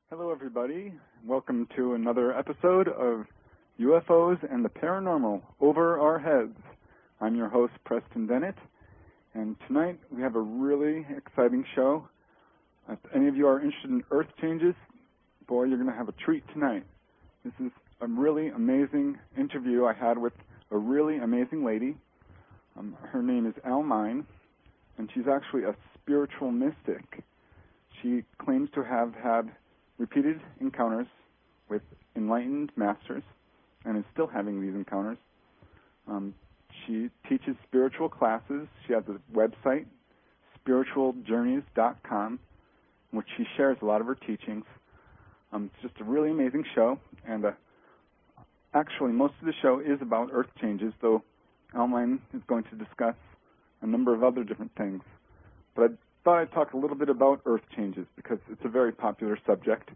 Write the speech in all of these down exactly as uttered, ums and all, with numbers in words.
Hello, everybody. Welcome to another episode of U F Os and the Paranormal Over Our Heads. I'm your host, Preston Dennett, and tonight we have a really exciting show. If any of you are interested in Earth changes, boy, you're going to have a treat tonight. This is a really amazing interview I had with a really amazing lady. Um, her name is Al Mine, and she's actually a spiritual mystic. She claims to have had repeated encounters with enlightened masters and is still having these encounters. Um, she teaches spiritual classes. She has a website, spiritual journeys dot com, in which she shares a lot of her teachings. Um, it's just a really amazing show, and uh, actually most of the show is about Earth changes, though Al Mine is going to discuss a number of other different things. But I thought I'd talk a little bit about Earth changes because it's a very popular subject.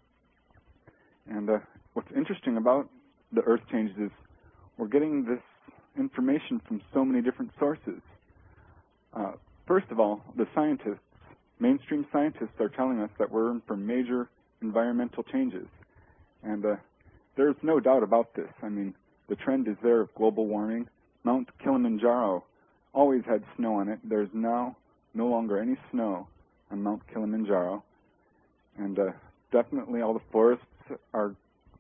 And uh, what's interesting about the Earth changes is we're getting this information from so many different sources. Uh, first of all, the scientists, mainstream scientists, are telling us that we're in for major environmental changes. And uh, there's no doubt about this. I mean, the trend is there of global warming. Mount Kilimanjaro always had snow on it. There's now no longer any snow on Mount Kilimanjaro, and uh, definitely all the forests are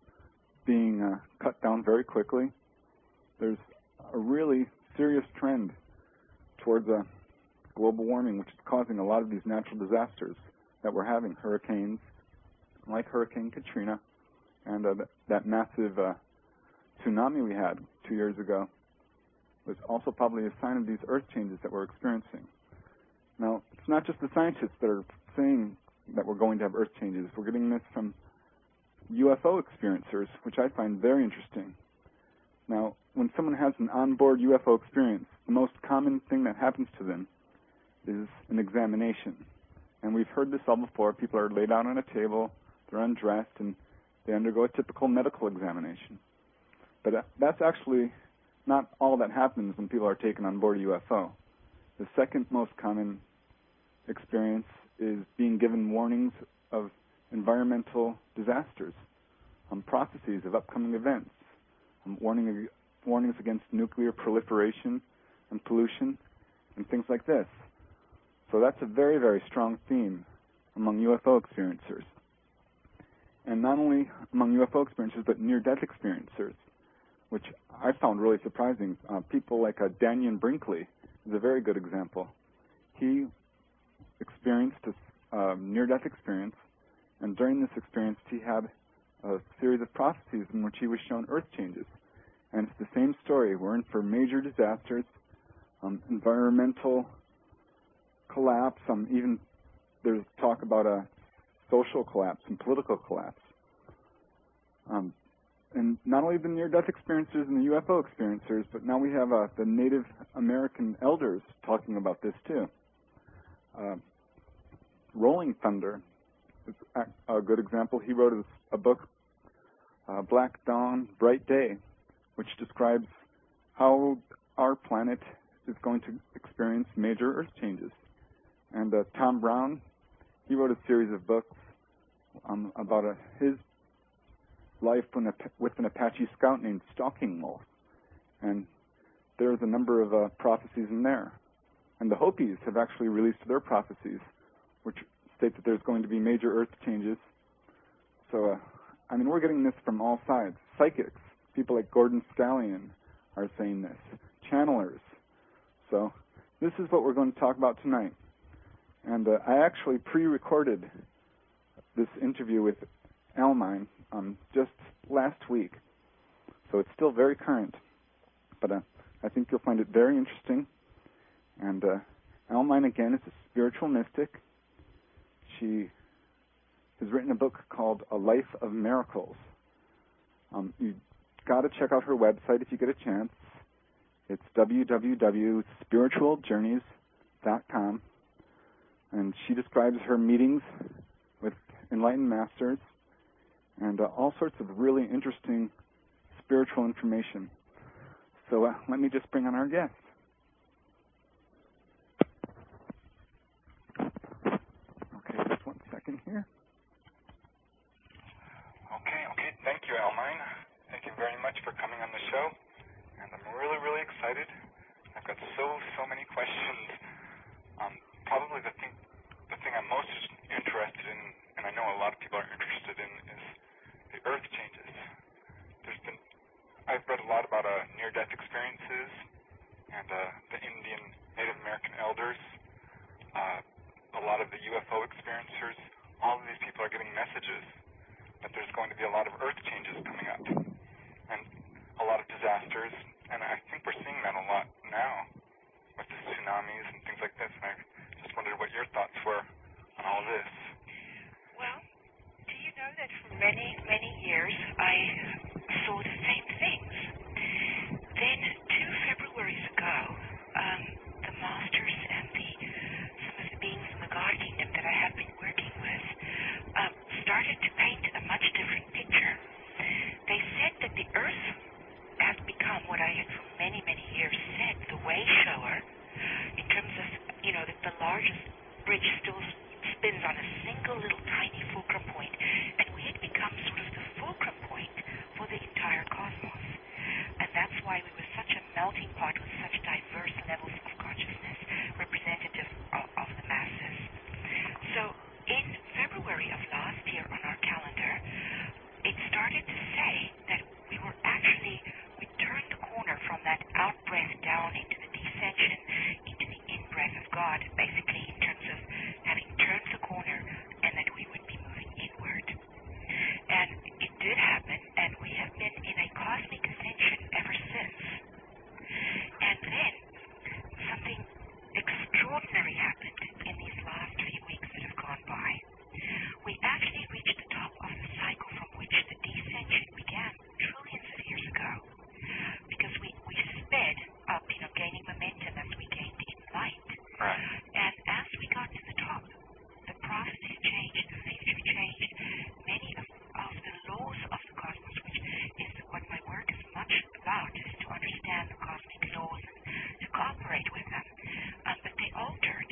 being uh, cut down very quickly. There's a really serious trend towards uh, global warming, which is causing a lot of these natural disasters that we're having, hurricanes like Hurricane Katrina, and uh, th- that massive uh, tsunami we had two years ago was also probably a sign of these Earth changes that we're experiencing. Now, it's not just the scientists that are saying that we're going to have Earth changes. We're getting this from U F O experiencers, which I find very interesting. Now, when someone has an onboard U F O experience, the most common thing that happens to them is an examination. And we've heard this all before. People are laid out on a table, they're undressed, and they undergo a typical medical examination. But that's actually not all that happens when people are taken on board a U F O. The second most common experience is being given warnings of environmental disasters, um, prophecies of upcoming events, um, warning, warnings against nuclear proliferation and pollution, and things like this. So that's a very, very strong theme among U F O experiencers. And not only among U F O experiencers, but near-death experiencers, which I found really surprising. Uh, people like uh, Dannion Brinkley is a very good example. He experienced a um, near-death experience, and during this experience he had a series of prophecies in which he was shown Earth changes. And it's the same story. We're in for major disasters, um, environmental collapse, um, even there's talk about a social collapse and political collapse. Um, And not only the near-death experiencers and the U F O experiencers, but now we have uh, the Native American elders talking about this too. Uh, Rolling Thunder is a, a good example. He wrote a, a book, uh, Black Dawn, Bright Day, which describes how our planet is going to experience major Earth changes. And uh, Tom Brown, he wrote a series of books um, about uh, his life with an Apache scout named Stalking Wolf. And there's a number of uh, prophecies in there. And the Hopis have actually released their prophecies, which state that there's going to be major Earth changes. So, uh, I mean, we're getting this from all sides. Psychics, people like Gordon Scallion are saying this. Channelers. So, this is what we're going to talk about tonight. And uh, I actually pre-recorded this interview with Al Mine um, just last week, so it's still very current, but uh, I think you'll find it very interesting. And uh, Al Mine, again, is a spiritual mystic. She has written a book called A Life of Miracles. Um, you've got to check out her website if you get a chance. It's w w w dot spiritual journeys dot com, and she describes her meetings with enlightened masters and uh, all sorts of really interesting spiritual information. So uh, let me just bring on our guest. Okay, just one second here. know a lot of people are interested in is the Earth changes. There's been, I've read a lot about uh, near-death experiences and uh, the Indian Native American elders, uh, a lot of the U F O experiencers. All of these people are getting messages that there's going to be a lot of Earth changes coming up and a lot of disasters, and I think we're seeing that a lot now with the tsunamis and things like this, and I just wondered what your thoughts were on all this. Well, do you know that for many, many years I saw the same things? Then two Februaries ago, um, the masters and the some of the beings in the God Kingdom that I have been working with um, started to paint a much different picture. They said that the Earth has become what I had for many, many years said, the way shower, in terms of, you know, that the largest bridge still spins on a single little tiny fulcrum point, and we had become sort of the fulcrum point for the entire cosmos. And that's why we were such a melting pot with such diverse levels of consciousness, representative of, of the masses. So in February of last year on our calendar, it started to say that we were actually, we turned the corner from that out-breath down into the descension, into the in-breath of God, basically in terms of having turned the corner and that we would be moving inward. And it did happen, and we have been in a cosmic ascension ever since. And then something extraordinary happened in these last few weeks that have gone by. We actually reached the top of the cycle from which the descension began trillions of years ago, because we, we sped up, you know, gaining momentum as we gained in light. Right. And as we got to the top, the prophecy changed, the future changed, many of, of the laws of the cosmos, which is what my work is much about, is to understand the cosmic laws and to cooperate with them. Um, but they altered.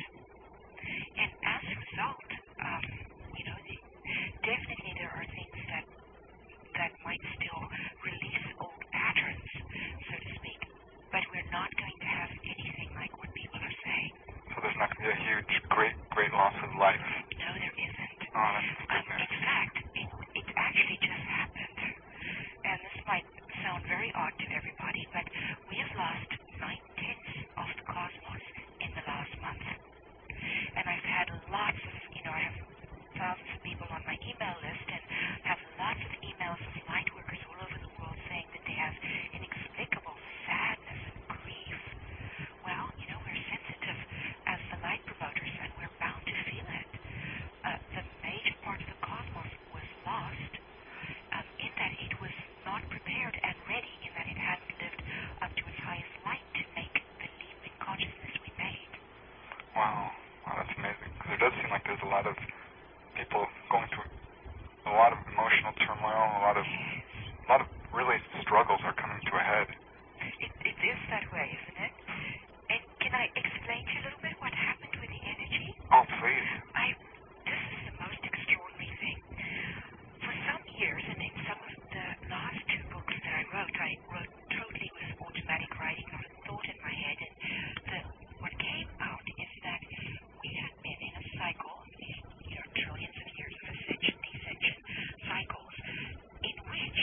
And as a result, um, you know, the, definitely there are things that that might still release old patterns, so to speak, but we're not going to have anything like what people are saying. So there's not going to be a huge, great, great loss of life? No, there isn't. Oh, that's good Um, news. in fact, it, it actually just happened, and this might sound very odd to everybody, but we have lost nine-tenths of the cosmos in the last month. And I've had lots of, you know, I have thousands of people on my email list and have lots of emails of light workers all over the world saying that they have inexplicable sadness and grief. Well, you know, we're sensitive as the light promoters, and we're bound to feel it. Uh, the major part of the cosmos was lost um, in that it was not prepared and ready, in that it hadn't lived up to its highest light to make the leap in consciousness we made. Wow. Wow, that's amazing. Because it does seem like there's a lot of people going through a lot of emotional turmoil, a lot of, a lot of really struggles are coming to a head. It, it is that way, isn't it? And can I explain to you a little bit what happened with the energy? Oh, please. I, this is the most extraordinary thing. For some years, and in some of the last two books that I wrote, I wrote totally with automatic writing, not a thought in my head, and the, what came out is that we had been in a cycle, these, you know, trillions of years of ascension, descension cycles, in which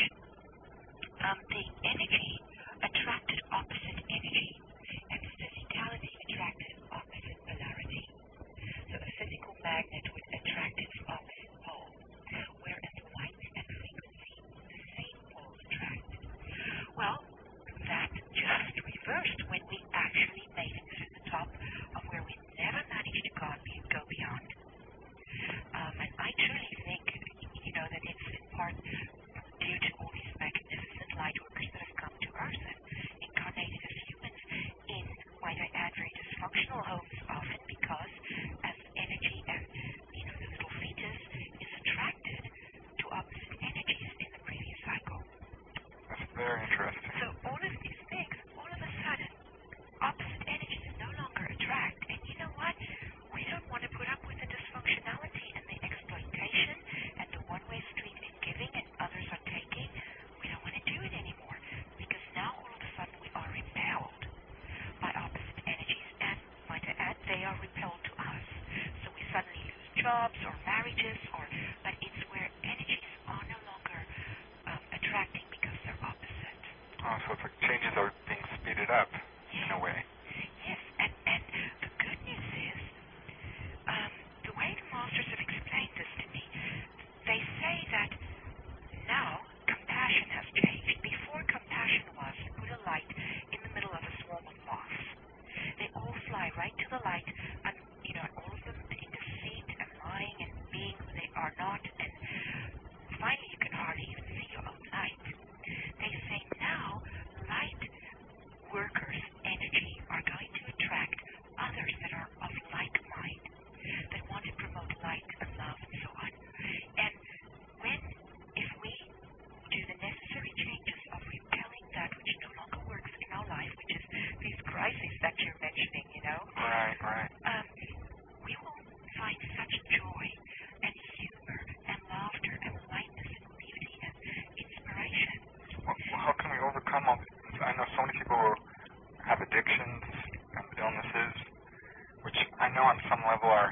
um, the energy attracted opposite energy, and the physicality attracted opposite polarity. So a physical magnet would attract its opposite pole, whereas light and frequency, the same poles attracted. Well, that just reversed when we actually made it to the top of where we never managed to go, go beyond. Um, and I truly think, you know, that it's in part due to all these magnificent light workers that have come to Earth and incarnated as humans in, might I add, very dysfunctional homes, often because as energy and, you know, the little fetus is attracted to opposite energies in the previous cycle. That's very interesting. So all of these things, all of a sudden, opposite energies no longer attract. And you know what? We don't want to put up with the dysfunctionality and the exploitation and the one-way street in giving and others are taking. We don't want to do it anymore, because now all of a sudden we are repelled by opposite energies, and might I add, they are repelled to us. So we suddenly lose jobs or marriages, or but Oh, so it's like changes are being speeded up in a way. Yes, and, and the good news is, um, the way the masters have explained this to me, they say that now compassion has changed. Before, compassion was put a light in the middle of a swarm of moths. They all fly right to the light, and you know, all of them in deceit and lying and being who they are not, and finally you can hardly even see your own light. They say now light workers, energy, are going to attract others that are of like mind, that want to promote light and love and so on. And when, if we do the necessary changes of repelling that which no longer works in our life, which is these crises that you're mentioning, you know, right, right. Um, we will find such joy and humor and laughter and lightness and beauty and inspiration. Well, how can we overcome all these? I know so many people have addictions and illnesses, which I know on some level are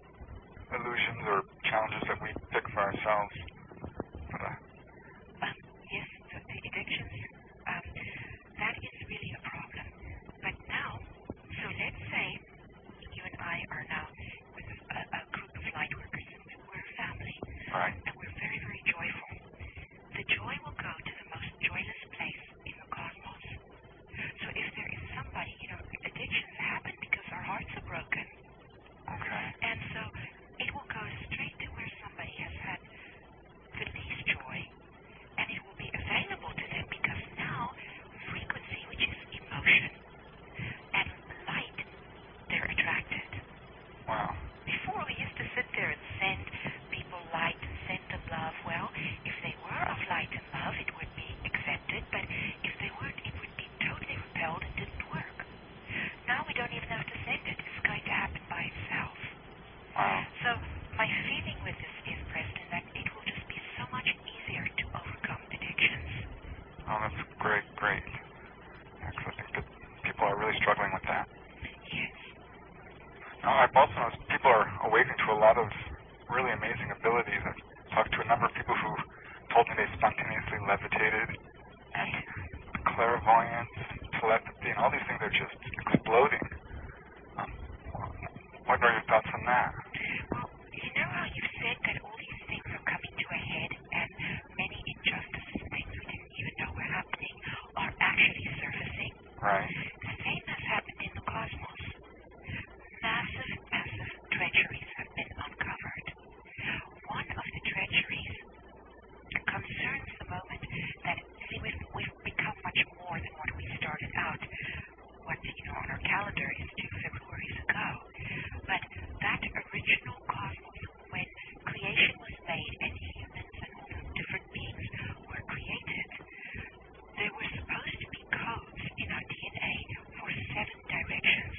illusions or challenges that we pick for ourselves. But, uh, Um, yes, the, the addictions, um, that is really a problem. But now, so let's say you and I are now with a, a group of light workers. We're a family. right. And we're very, very joyful. The joy will go to the most joyless place in the cosmos. So if there is somebody, you know, addictions happen because our hearts are broken. Okay. And so it will go straight to where somebody has had the least joy, and it will be available to them because now frequency, which is emotion, and light, they're attracted. Wow. Before, we used to sit there and send people light and send them love. Well, if they were of light and love, it would be accepted, but if they weren't, it would be totally repelled and didn't work. Now we don't even have to send it. It's going to happen by itself. Wow. So my feeling with this is, Preston, that it will just be so much easier to overcome addictions. Oh, that's great, great. Yeah, 'cause I think that people are really struggling with that. Yes. Now, I've also noticed people are awakening to a lot of really amazing abilities. I've talked to a number of people who told me they spontaneously levitated, and clairvoyance, telepathy, and all these things are just exploding. Um, what are your thoughts on that? Well, you know how you said that all these things are coming to a head, and many injustices, things we didn't even know were happening, are actually surfacing? Right. The same has happened in the cosmos. Massive, massive treacheries have been uncovered. One of the treacheries concerns the moment that, see, we've, we've become much more than what we started out. What, you know, on our calendar is two Februaries ago. But that original cosmos, when creation was made and humans and all those different beings were created, there were supposed to be codes in our D N A for seven directions.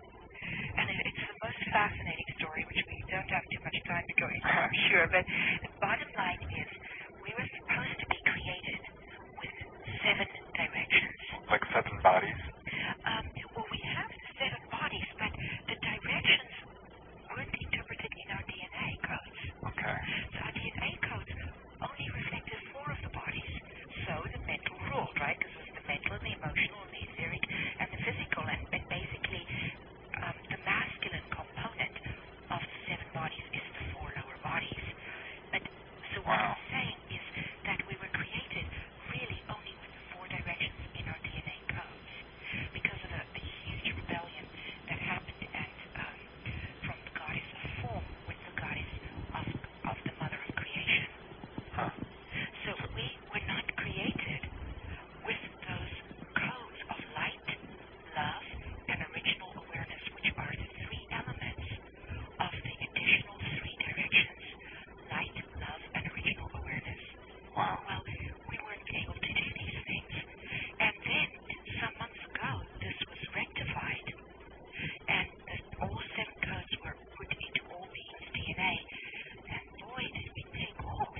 And it, it's the most fascinating story, which we don't have too much time to go into, I'm sure. But the bottom line is, we were supposed to be created with seven directions. Like seven bodies? Um, well, we have the seven bodies, but the directions weren't interpreted in our D N A codes. Okay. So our D N A codes only reflected four of the bodies. So the mental ruled, right? Because it was the mental, the emotional, the etheric, and the physical. And, and basically, um, the masculine component of the seven bodies is the four lower bodies. But so what Wow. I'm saying is that we were created really only with the four directions in our D N A codes because of the, the huge rebellion that happened at um, from the goddess of form with the goddess of, of the mother of creation. Huh. So we were not created with those codes of light, love, and original awareness, which are the three elements of the additional three directions: light, love, and original awareness. Wow. Well, we weren't able to do these things. And then, some months ago, this was rectified, and the, all seven codes were put into all beings' D N A, and boy, did we take off.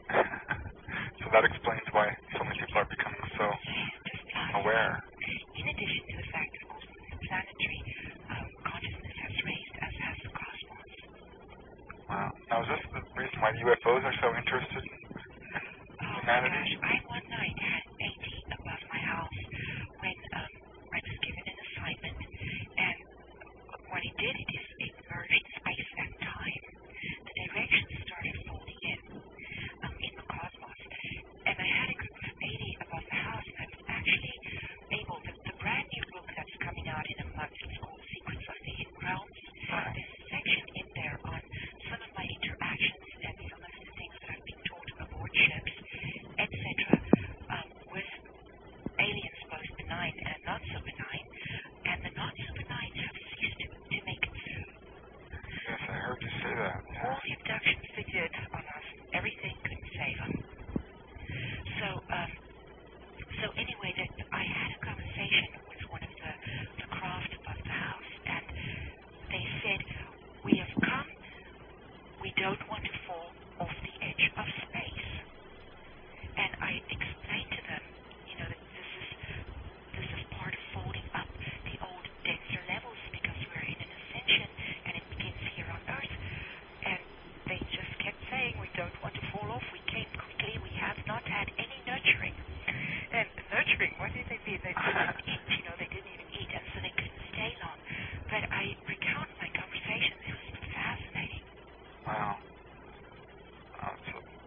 So that explains why so many people are becoming so Just last aware. In addition to the fact, of course, the planetary um, consciousness has raised, as has the cosmos. Wow. Now, is this the reason why the U F Os are so interested in Oh humanity? my gosh, I one night had eighty above my house.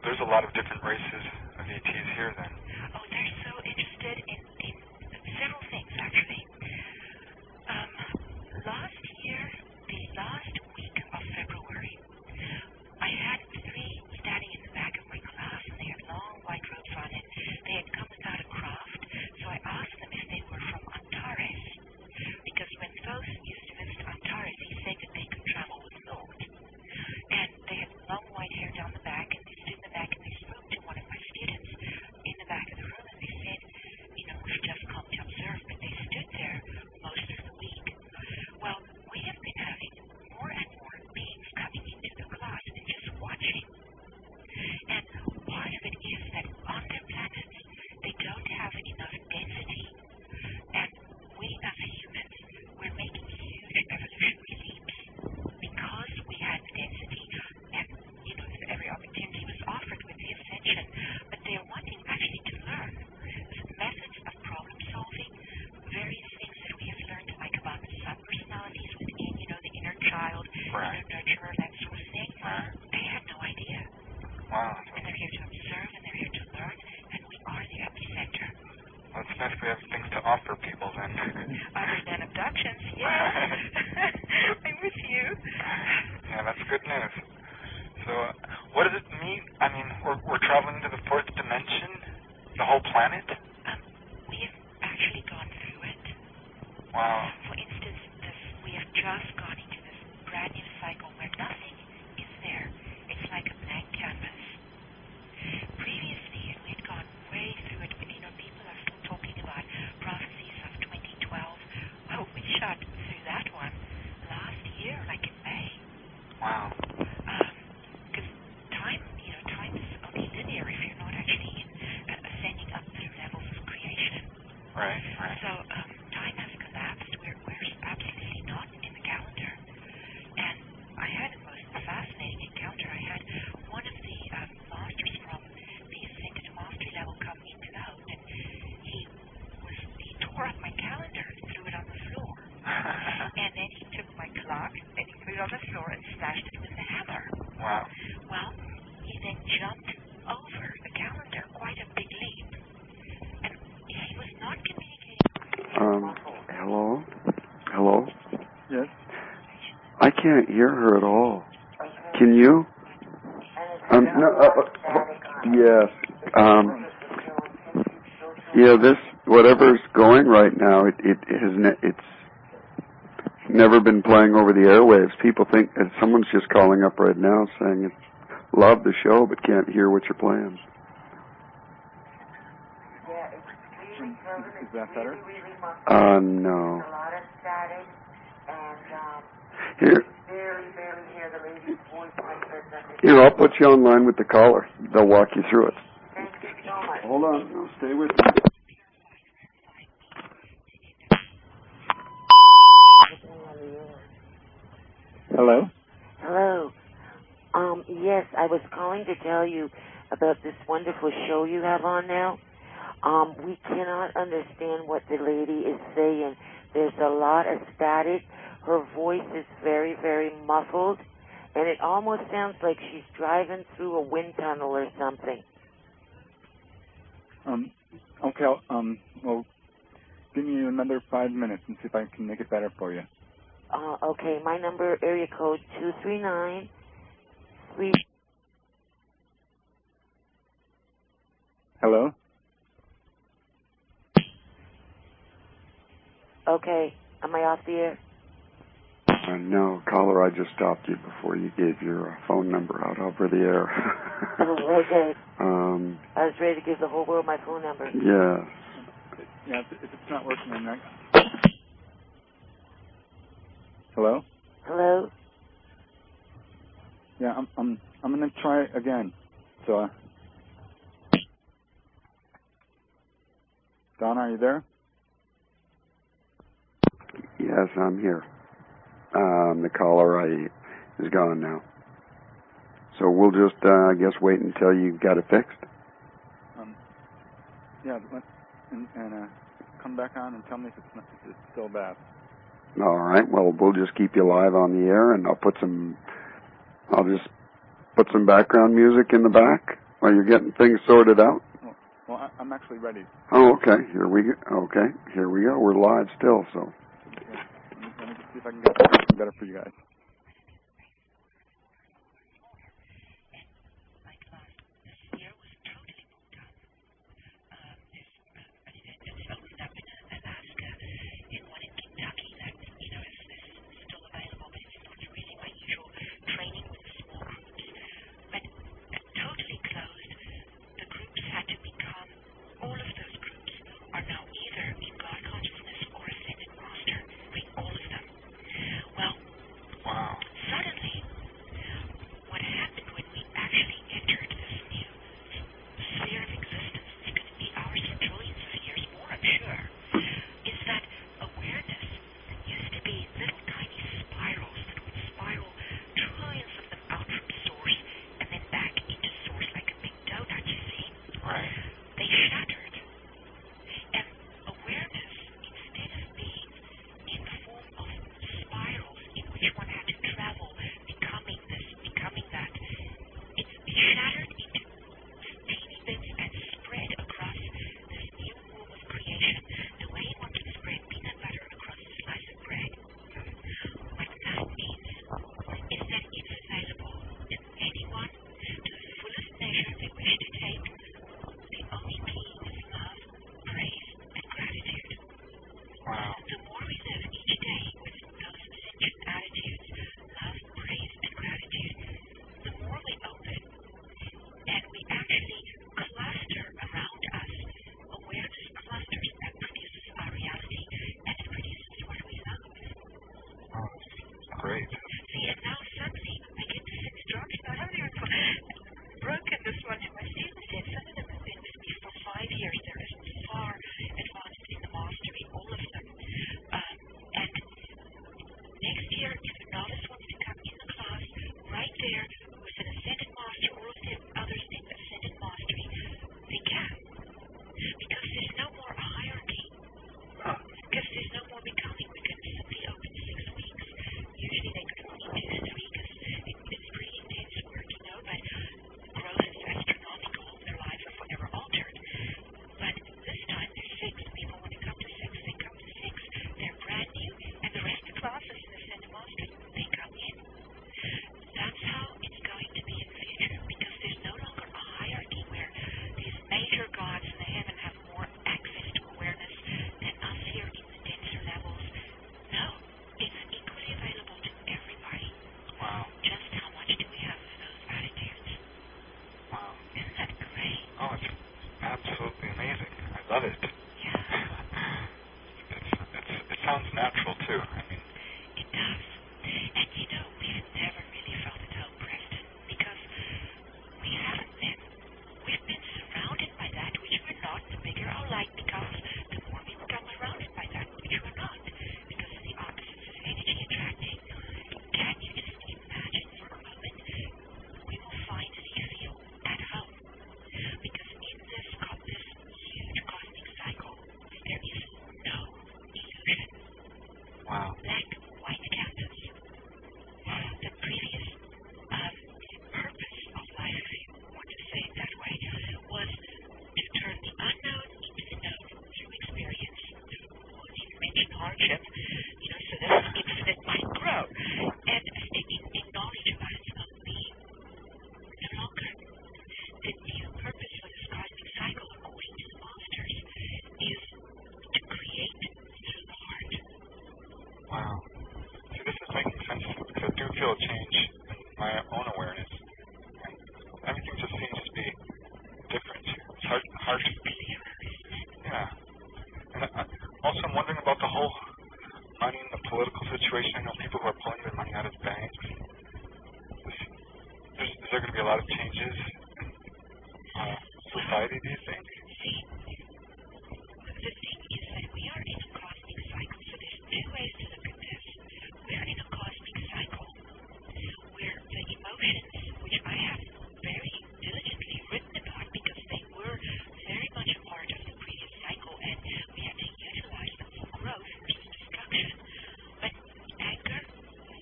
there's a lot of different races of E Ts here then. Oh, they're so interested in, in several things, actually. Um, last year, the last week of February, I had three standing in the back of my class, and they had long white robes on, and they had come without a craft, so I asked them if they were from Antares, because when Thoth used to visit Antares, he said that they could travel with Thoth. And they had long white hair down the back, and they stood in the back, and they spoke to one of my students in the back of the room, and they said, you know, we've just come to observe, but they stood there most of the week. Well, we have been having more and more beings coming into the class and just watching. And part of it is that on their planets, they don't have enough density. And we as humans, we're making huge evolutionary leaps because we had the density, and, you know, every opportunity was offered with the ascension. But they're wanting actually to learn methods of problem solving, various things that we have learned, like about the sub-personalities within, you know, the inner child, Right. inner nurturer, that sort of thing. Right. They had no idea. Wow. And they're here to observe, and they're here to learn, and we are the epicenter. Well, it's nice we have things to offer people then. Other than abductions, yeah. I'm with you. Yeah, that's good news. So, uh, what does it mean? I mean, we're, we're traveling to the fourth dimension? The whole planet? Um, we have actually gone through it. Wow. For instance, this, we have just gone into this brand new cycle where nothing is there. It's like a blank canvas. Previously, and we had gone way through it, but, you know, people are still talking about prophecies of twenty twelve. Well, we shot through that one last year, like in May. Wow. Because time, you know, time is only linear if you're not actually in, uh, ascending up through levels of creation. Right, right. So um, time has collapsed. We're, we're absolutely not in the calendar. And I had the most fascinating encounter. I had one of the um, masters from the ascended mastery level come into the house, and he was he tore up my calendar and threw it on the floor. And then he took my clock and he put it on the floor and slashed it with a hammer. Wow. Well, he then jumped over the calendar, quite a big leap. And he was not communicating. Um, hello? Hello? Yes? I can't hear her at all. Can you? Um, no, uh, uh, yes. Um, yeah, this, whatever's going right now, it, it has ne- it's never been playing over the airwaves. People think, and someone's just calling up right now saying, love the show, but can't hear what you're playing. Is that better? Uh, no. Here. Here, I'll put you online with the caller. They'll walk you through it. Thank you so much. Hold on. No, stay with me. Hello? Hello. Um, yes, I was calling to tell you about this wonderful show you have on now. Um, we cannot understand what the lady is saying. There's a lot of static. Her voice is very, very muffled, and it almost sounds like she's driving through a wind tunnel or something. Um, okay, I'll, um, well, give me another five minutes and see if I can make it better for you. Uh, okay, my number, area code two three nine three. Hello? Okay, am I off the air? Uh, no, caller, I just stopped you before you gave your uh, phone number out over the air. Oh, okay. um, I was ready to give the whole world my phone number. yes. Yeah, if, if it's not working, I'm not... Hello? Hello? Yeah, I'm, I'm, I'm going to try it again. So, uh... Don, are you there? Yes, I'm here. Um, the caller I, is gone now. So we'll just, uh, I guess, wait until you got it fixed. Um, yeah, let, and, and uh, come back on and tell me if it's, not, if it's still bad. All right. Well, we'll just keep you live on the air, and I'll put some, I'll just put some background music in the back, Well, you're getting things sorted out? Well, well I, I'm actually ready. Oh, okay. Here we go. Okay, here we go. We're live still, so. Yeah. Let me, let me just see if I can get something better for you guys.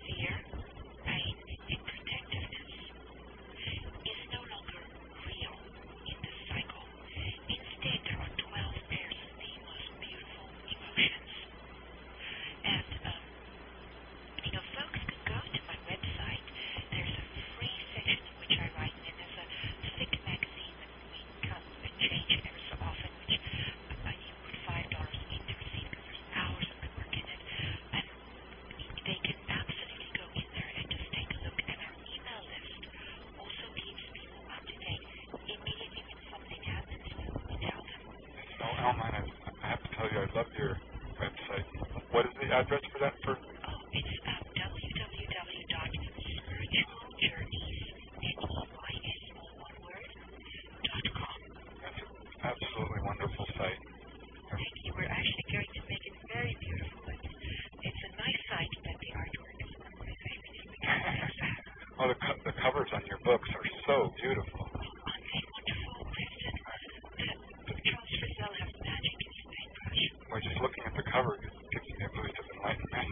is no longer real. books are so beautiful. Aren't they wonderful, Kristen? The Charles Frizzell has magic in his paintbrush. Well, just looking at the cover gives me a boost of enlightenment.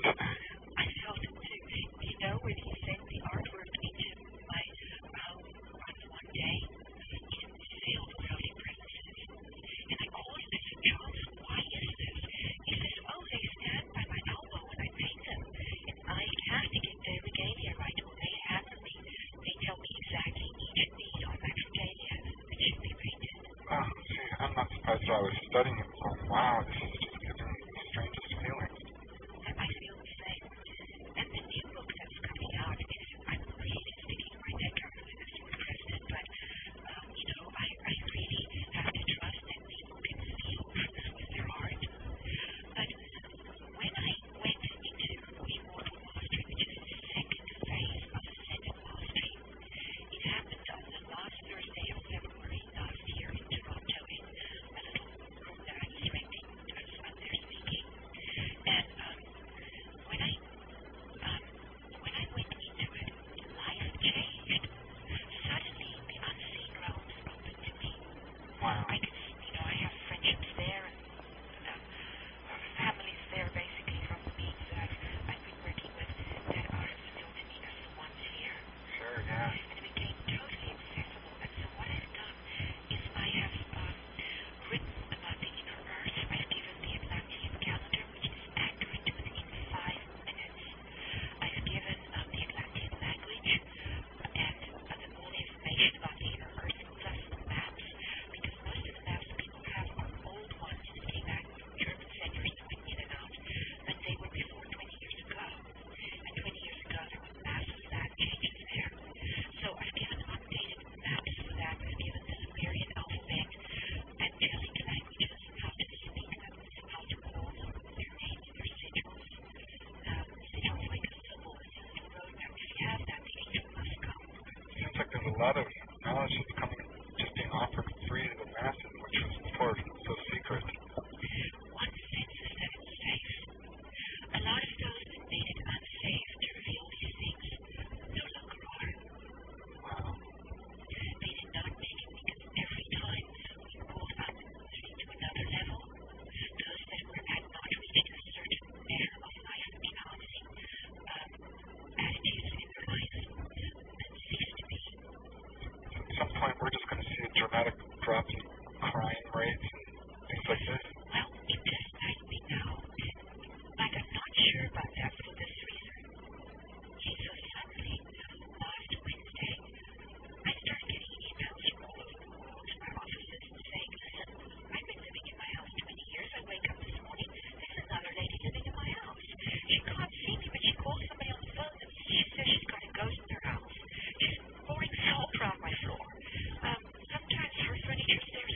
I felt it too. You know, when he sent the artwork into my home on one day, it filled with floating princesses. And I called him and I said, Charles, why is this? He says, oh, they stand by my elbow when I paint them. And I have to get the regalia right, or they have to be. They tell me exactly each bead on that regalia that should be painted. Oh, see, I'm not surprised while I was studying it. Going, wow, this is just giving me the strangest feelings. I feel the same. And the new book that's coming out is, I'm really sticking my neck out for this one, Kristen, but, um, you know, I, I really have to trust that people can feel truth with their heart. But when I went into Immortal Mastery, which is the second phase of Ascended Mastery, it happened on the last Thursday of February last year in Toronto in a little room that I was renting. I was up there speaking. And um, when I um, when I went into it, life changed. Suddenly, the unseen realms opened to me. Wow. I could, you know, I have friendships there and um, families there, basically from the beings that I've, I've been working with that are still to me as the ones here. Sure, yeah. And it became totally accessible. And so what I've done is I have um, written about the inner earth. I've given the Atlantean calendar, which is accurate to within five minutes. I've given um, the Atlantean language and uh, the, all the information about the inner earth, plus the maps, because most of the maps people have are old ones that came back from German senders that went in and out, but they were before twenty years ago. And twenty years ago, there were massive land changes there. So I've given updated maps for that. I've given the Sumerian alphabet, angelic languages, how to speak them, how to call them, their names, their sigils. Um, sigils like a symbol is a little roadmap. If you have that, the angel must come. Seems like there's a lot of knowledge that's coming, just being offered free to the masses, which was before so secret. One sense is that it's safe. A lot of those that made it unsafe to reveal these things no longer are. Wow. They did not make it because every time we pulled up to another level, those that were had not reached a certain measure of life balancing um, attitudes in their life ceased to be. At some point, we're just going to see a dramatic drop in crime rates and things like this. Well, it just might be now. Like, I'm not sure about that for this reason. Okay, so suddenly, last Wednesday, I started getting emails from all over the world to my offices saying, listen, I've been living in my house twenty years. I wake up this morning, there's another lady living in my house. She can't see me, but she calls somebody on the phone and she says she's got a ghost in her house. She's pouring salt around my floor. Um, sometimes her furniture's there,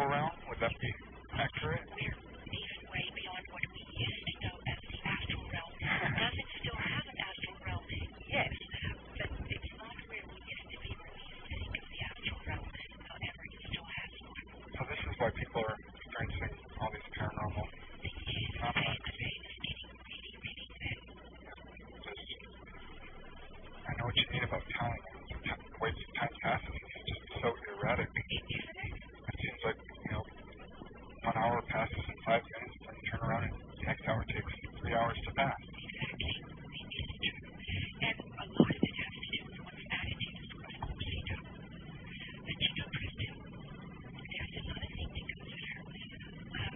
realm? Would that be accurate? We're even way beyond what we used to know as the astral realm. Does it still have an astral realm? Yes, but it's not where we used to be when we used to think of the astral realm. However, it still has one. So this is why people are experiencing all these paranormal phenomena. I know what you mean about time. The way time passes is just so erratic. It seems like, you know, one hour passes in five minutes, then you turn around and the next hour takes three hours to pass. Exactly. It's true. And a lot of it has to do with one's attitude, of course, you know. But you know, Kristen, there's another thing to consider. Um,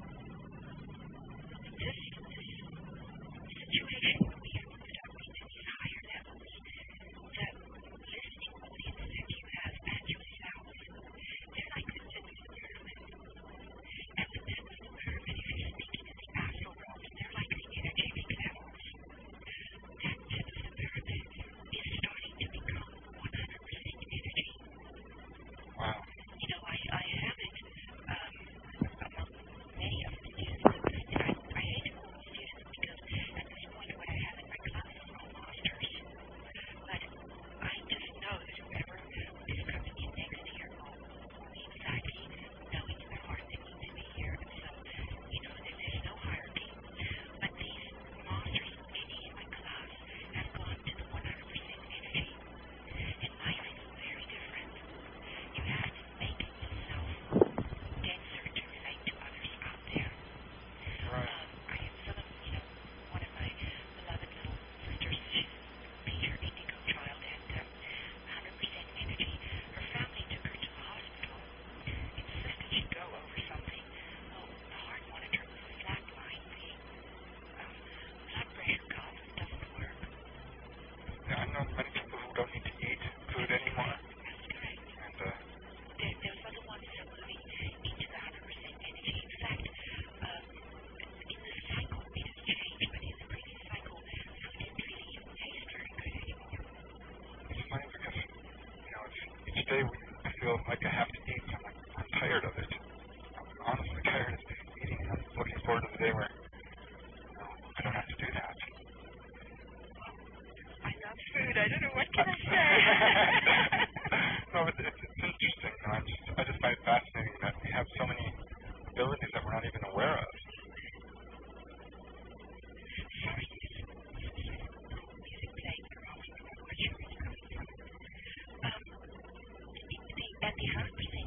this, this situation where we have moved up into these higher levels, the listening audience that you have at yourself, they're like the tips of the pyramid. At the tip of the pyramid, if you're speaking in the astral realm, they're like the energetic levels. That tip of the pyramid is starting to become one hundred percent energy. Wow. You know, I, I have it um, among many of the students. And I, I hate to call them students because at this point what I have in my class is all masters. But I just know that whoever is coming in next year will exactly know in their heart they need to be here. And so, you know, there, there's no hierarchy. But these masters, many in my class, have gone to the one hundred percent energy. And life is very different. You have to make yourself denser to relate to others out there. Right. Um, I have some of, you know, one of my beloved little sisters, she's a major indigo child and um, one hundred percent energy. Her family took her to the hospital, insisted she go over something. Well, the heart monitor was a flat line. The um, blood pressure cuff doesn't work. Yeah, I know many people who don't need to eat food anymore. That's correct. And, uh, There, there's other ones that are moving into the one hundred percent energy. In fact, um, in the cycle, it has changed, but in the previous cycle, food didn't really even taste very good anymore. it's funny because, you know, it's, each day we, I feel like I have to eat. I'm, like, I'm tired of it. I'm honestly tired of eating. I'm looking forward to the day where, you know, I don't have to do that. I love food. I don't know what can I say. No, it's, it's, it's interesting. You know, I just I just find it fascinating that we have so many abilities that we're not even aware of. Sorry, there's some music playing. I'm not sure where it's coming from. Um, the, at the one hundred percent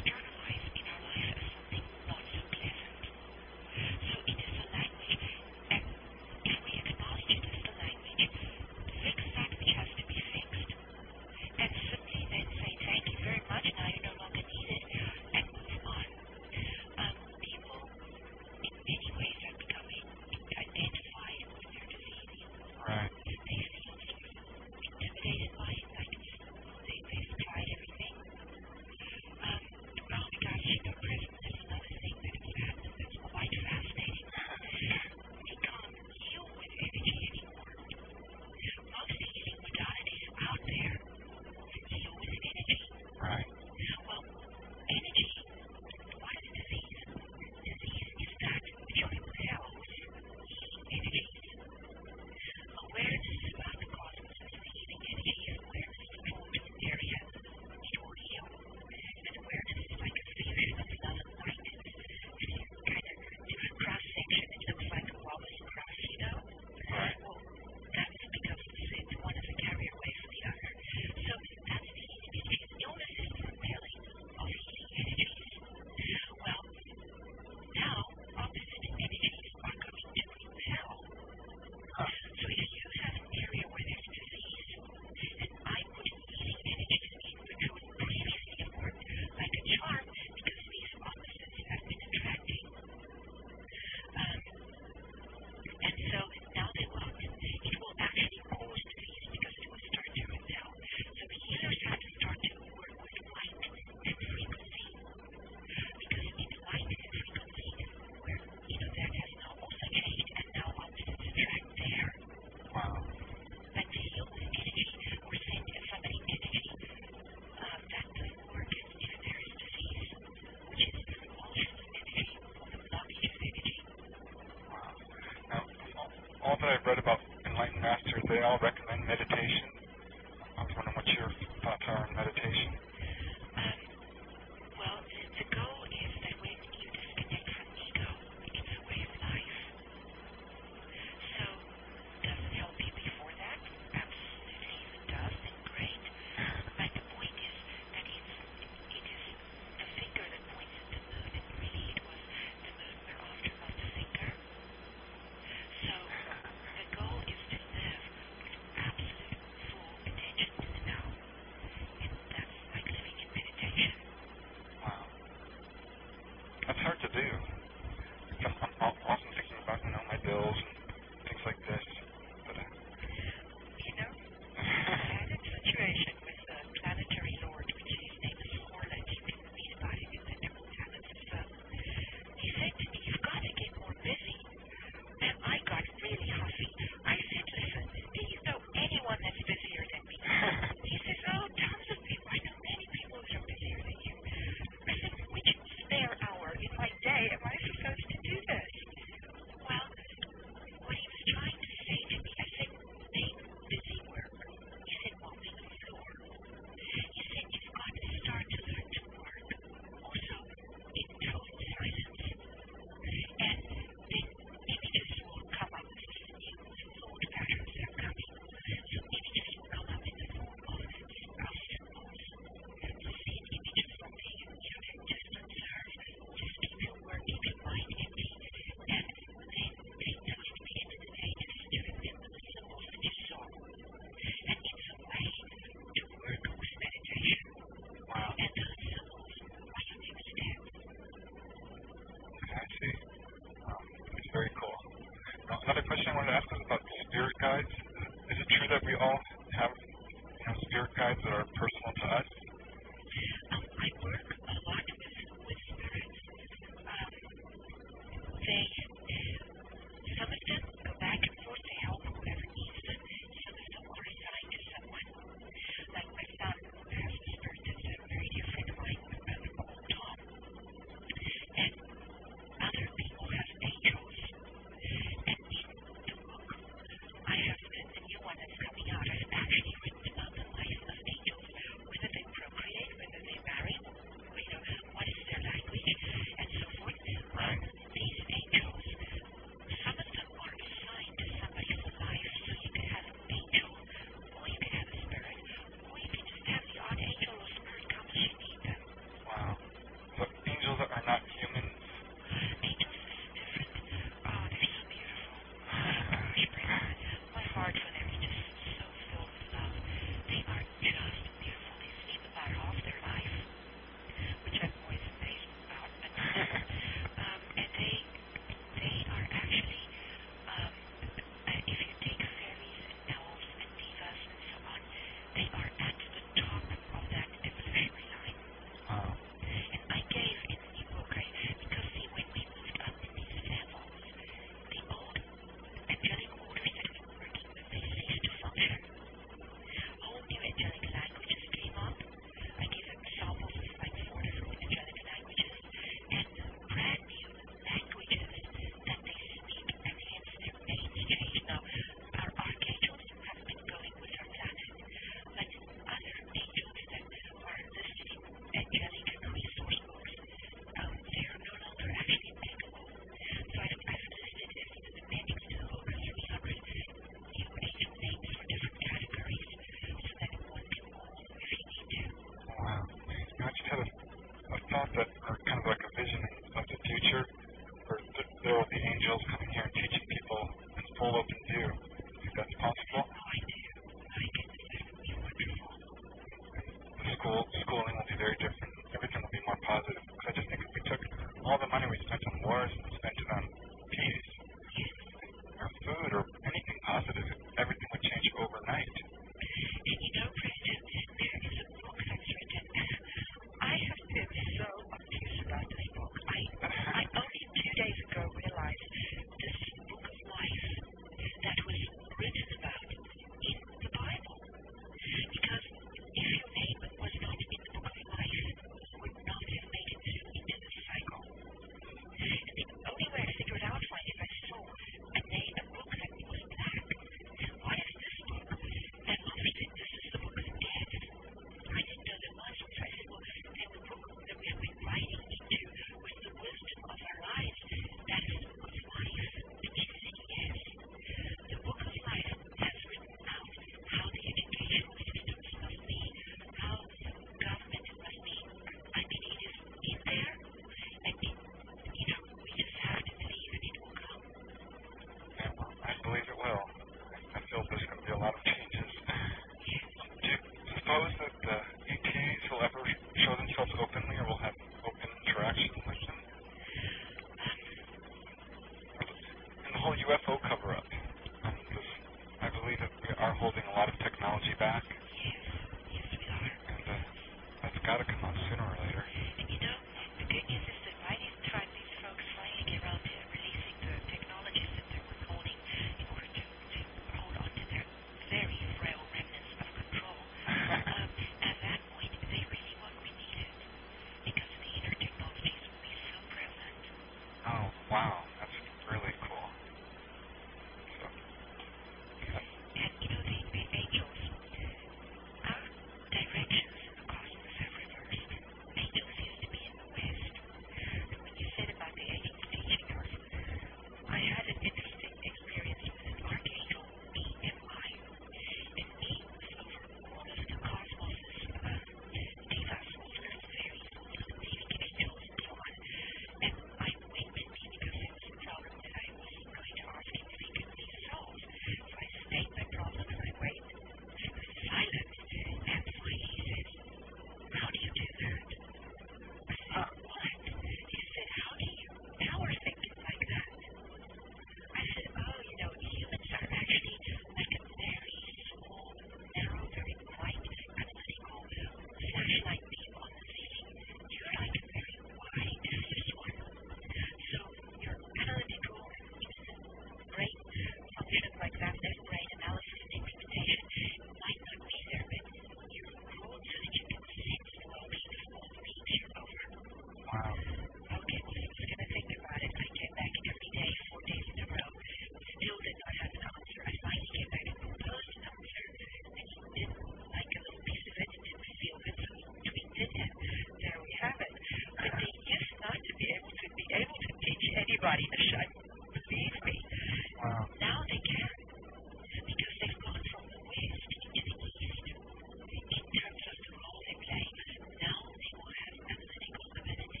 Wow, that's really cool. So, And, you know, the, the angels, our directions in the cosmos have reversed. Angels used to be in the west. And when you said about the angels teaching us, I had an interesting experience with an archangel, E M I. And E was over all of the cosmos, uh, divas, spirits, fairies, leading angels, and so on. And I went to me because it was a problem that I was going to ask him if he could please solve. So I state my problem and I wait. It was silent. And finally he said, "How do you do that?" I said, "What?" He said, "How do you power things like that?" I said, "Oh, you know, humans are actually like a very small, narrow, very bright, analytical flashlight beam on the ceiling. You're like a very wide, diffuse one. So your analytical and innocent brain functions like that, there's brain analysis and implementation, might not be there, but you're ruled so that you can sense the well-being of all the beings you're over." wow. Okay, well, he was going to think about it. I came back every day, four days in a row. Still did not have an answer. I finally came back and proposed an answer, and he didn't like a little piece of it and didn't feel good, so he tweaked it, and there we have it. But they used not to be able to be able to teach anybody to shut. Believe me. Wow. Now they can, because they've gone from the west into the east in terms of the role they play. Now they will have analytical ability.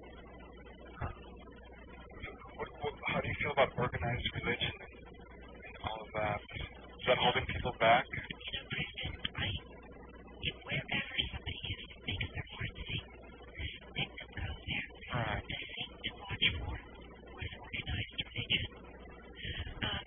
What, what, how do you feel about organized religion and, and all of that? Is that holding people back? You know, Kristen, I, if wherever somebody is that makes their heart sing, let them go there. Right. The thing to watch for with organized religion um,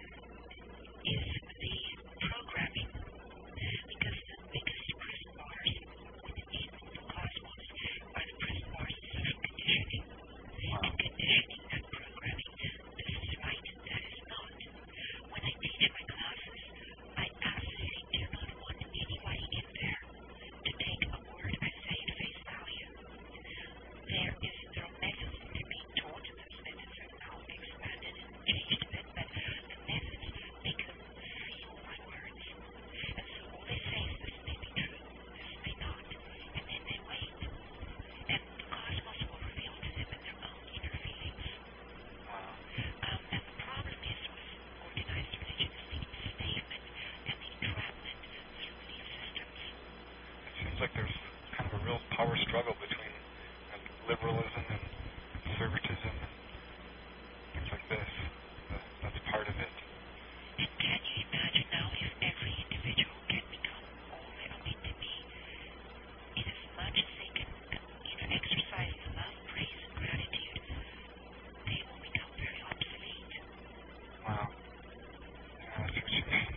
is the programming, because the biggest prison bars within the cosmos are the prison bars of social conditioning. And conditioning, not programming. This is right, that is not. When I teach my classes, I absolutely do not want anybody in there to take a word I say at face value. There is there are methods that are being taught, and those methods are now expanded and changed a bit, but the methods make them feel my words. And so all they say is, this may be true, this may not, and then they wait. And the cosmos will reveal to them in their own inner feelings. Wow. Um, and the problem is with organized religion is the enslavement and the entrapment through these systems. It seems like there's kind of a real power struggle between uh, liberalism and conservatism and things like this. Uh, that's part of it. And can you imagine now if every individual can become all they are meant to be, in as much as they can, you know, exercise love, praise, and gratitude, they will become very obsolete. Wow. Yeah, that's what you mean.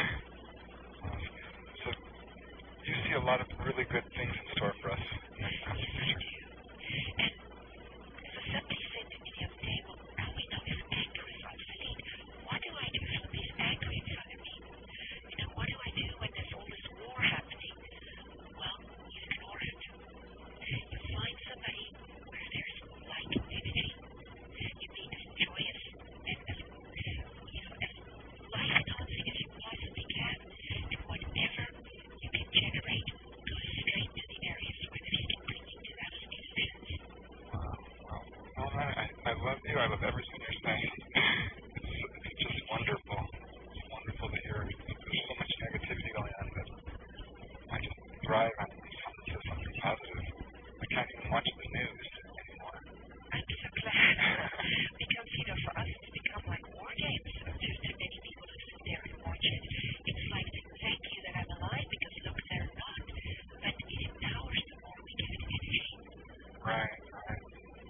Wow. So you see a lot of really good things in store for us in the coming Yes, I future. do. And so somebody said to me the other day, "Well, now we know if anger is obsolete, what do I do if somebody's angry in front of me? You know, what do I do when there's all this war happening?" Well, you ignore it. You find somebody where there's like energy. You be as joyous and as, you know, as life-enhancing as you possibly can. And whatever you can generate goes straight to the areas where there's clinging to those illusions. Wow. Wow. Well, man, I, I love you. I love everything you're saying. It's, it's just wonderful. It's wonderful to hear. There's so much negativity going on that I just thrive on someone says something positive. I can't even watch the news anymore. I'm so glad. Because, you know, for us it's become like war games. So there's too many people who sit there and watch it. It's like, thank you that I'm alive, because look, they're not. But it empowers the more we give it energy. Right, right.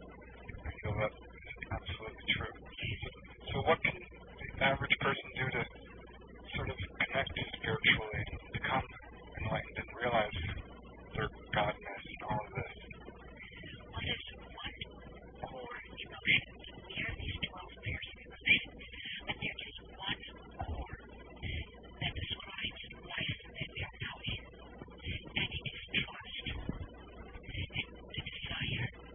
I feel that is absolutely true. So, so what can the average person do to sort of connect spiritually and become enlightened and realize their godness and all of this? Well, there's one core emotion. We have these twelve pairs of emotions, but there is one core that describes life that we are now in, and it is trust and the desire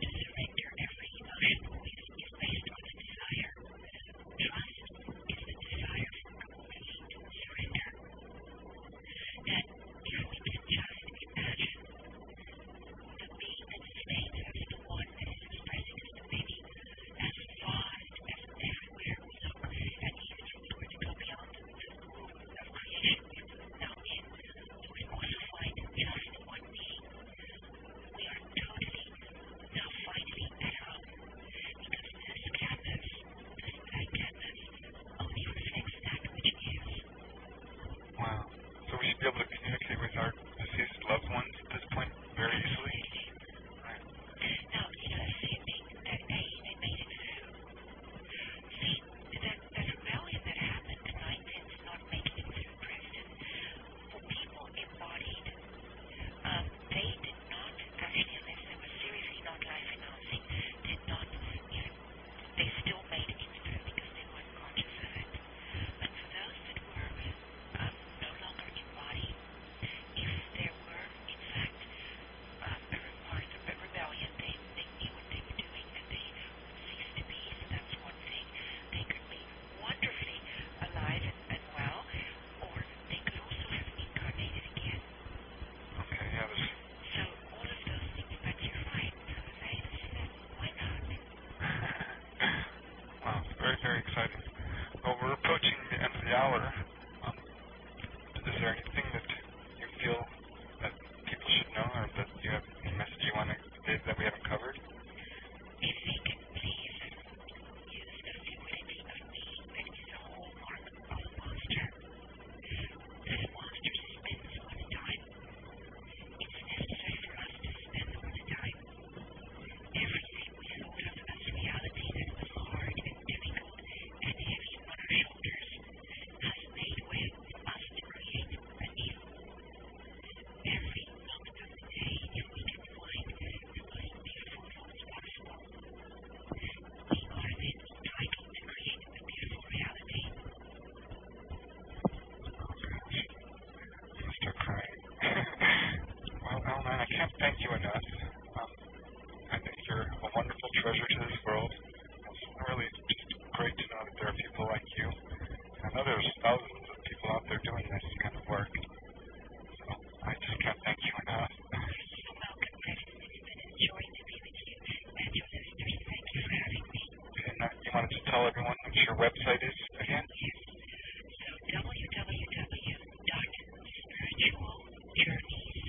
website is again? So w w w dot spiritual journeys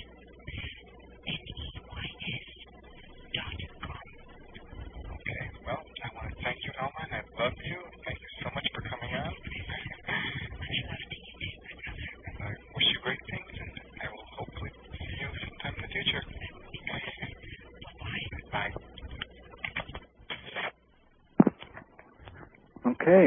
dot com. Okay, well, I want to thank you, Elma, and I love you. Thank you so much for coming on. Much love to you too, my brother. And I wish you great things, and I will hopefully see you sometime in the future. Bye-bye. Bye. Okay.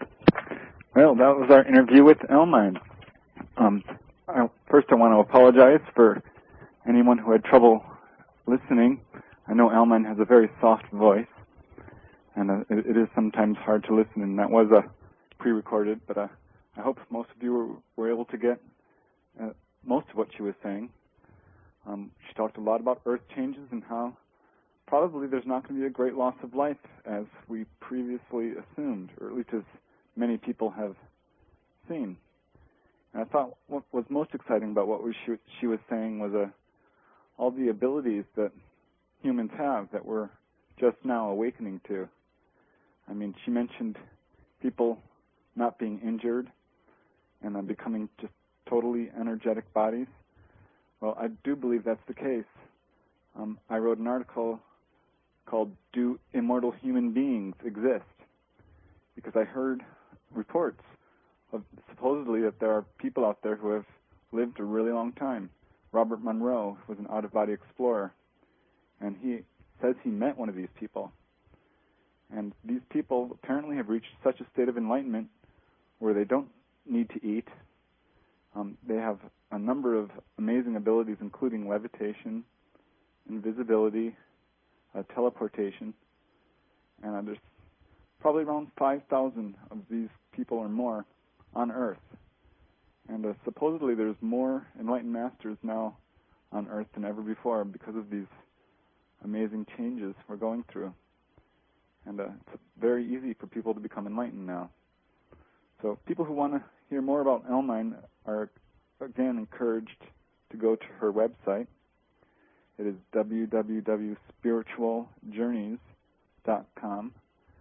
Well, that was our interview with Elmine. Um, I, first, I want to apologize for anyone who had trouble listening. I know Elmine has a very soft voice, and uh, it, it is sometimes hard to listen, and that was uh, pre-recorded, but uh, I hope most of you were, were able to get uh, most of what she was saying. Um, she talked a lot about earth changes and how probably there's not going to be a great loss of life as we previously assumed, or at least as many people have seen. And I thought what was most exciting about what we she, she was saying was uh, all the abilities that humans have that we're just now awakening to. I mean, she mentioned people not being injured and uh, becoming just totally energetic bodies. Well, I do believe that's the case. Um, I wrote an article called Do Immortal Human Beings Exist? Because I heard reports of supposedly that there are people out there who have lived a really long time. Robert Monroe was an out-of-body explorer, and he says he met one of these people. And these people apparently have reached such a state of enlightenment where they don't need to eat. Um, they have a number of amazing abilities, including levitation, invisibility, uh, teleportation, and uh, there's probably around five thousand of these people or more on Earth. And uh, supposedly there's more enlightened masters now on Earth than ever before because of these amazing changes we're going through. And uh, it's very easy for people to become enlightened now. So people who want to hear more about Elmine are, again, encouraged to go to her website. It is w w w dot spiritual journeys dot com.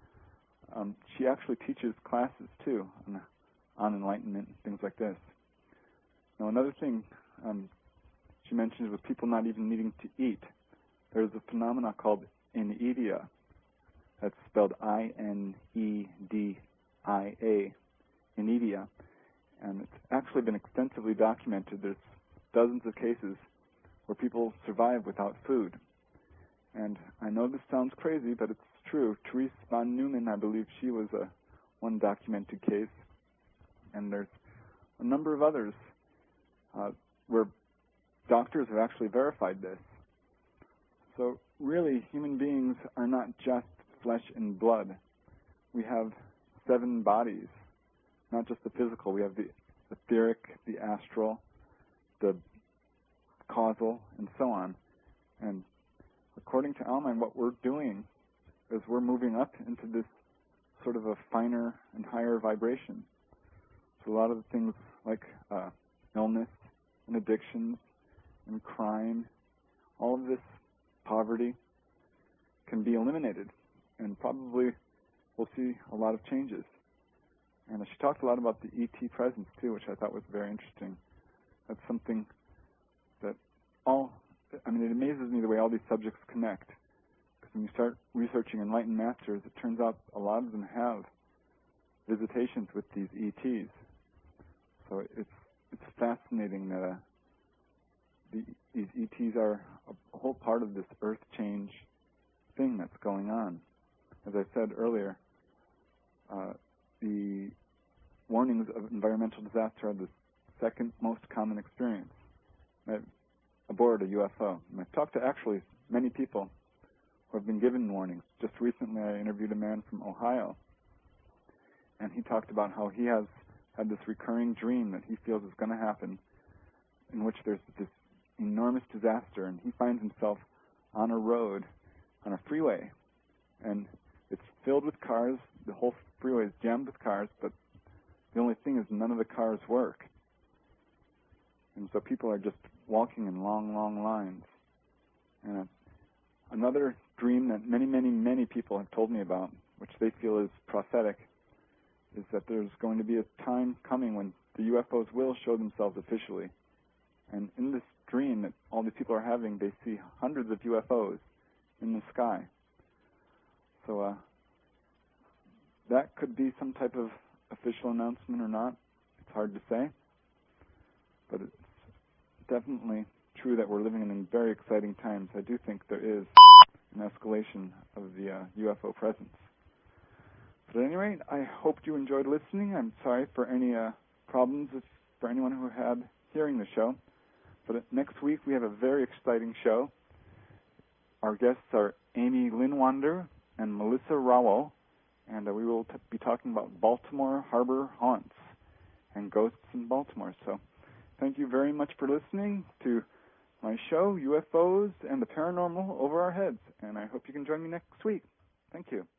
Um, she actually teaches classes, too, on, on enlightenment and things like this. Now, another thing um, she mentions was people not even needing to eat. There's a phenomenon called inedia. That's spelled I N E D I A, inedia. And it's actually been extensively documented. There's dozens of cases where people survive without food. And I know this sounds crazy, but it's true. Therese von Neumann, I believe she was a one documented case. And there's a number of others uh, where doctors have actually verified this. So really, human beings are not just flesh and blood. We have seven bodies, not just the physical. We have the etheric, the astral, the causal, and so on. And according to Elmine, what we're doing is we're moving up into this sort of a finer and higher vibration. So a lot of the things like uh, illness and addictions and crime, all of this poverty can be eliminated, and probably we'll see a lot of changes. And she talked a lot about the E T presence, too, which I thought was very interesting. That's something that all, I mean, it amazes me the way all these subjects connect. Because when you start researching enlightened masters, it turns out a lot of them have visitations with these E Ts. So it's it's fascinating that uh, the, these E Ts are a, a whole part of this earth change thing that's going on. As I said earlier, uh, the warnings of environmental disaster are the second most common experience aboard a U F O. And I've talked to actually many people who have been given warnings. Just recently I interviewed a man from Ohio, and he talked about how he has had this recurring dream that he feels is going to happen, in which there's this enormous disaster, and he finds himself on a road, on a freeway, and it's filled with cars. The whole freeway is jammed with cars, but the only thing is none of the cars work. And so people are just walking in long, long lines. And uh, another dream that many, many, many people have told me about, which they feel is prophetic, is that there's going to be a time coming when the U F Os will show themselves officially. And in this dream that all these people are having, they see hundreds of U F Os in the sky. So uh, that could be some type of official announcement or not. It's hard to say. But it's definitely true that we're living in very exciting times. I do think there is an escalation of the uh, U F O presence. But at any rate, I hope you enjoyed listening. I'm sorry for any uh, problems if, for anyone who had hearing the show. But next week we have a very exciting show. Our guests are Amy Linwander and Melissa Rowell, and uh, we will t- be talking about Baltimore Harbor haunts and ghosts in Baltimore. So thank you very much for listening to my show, U F Os and the Paranormal Over Our Heads, and I hope you can join me next week. Thank you.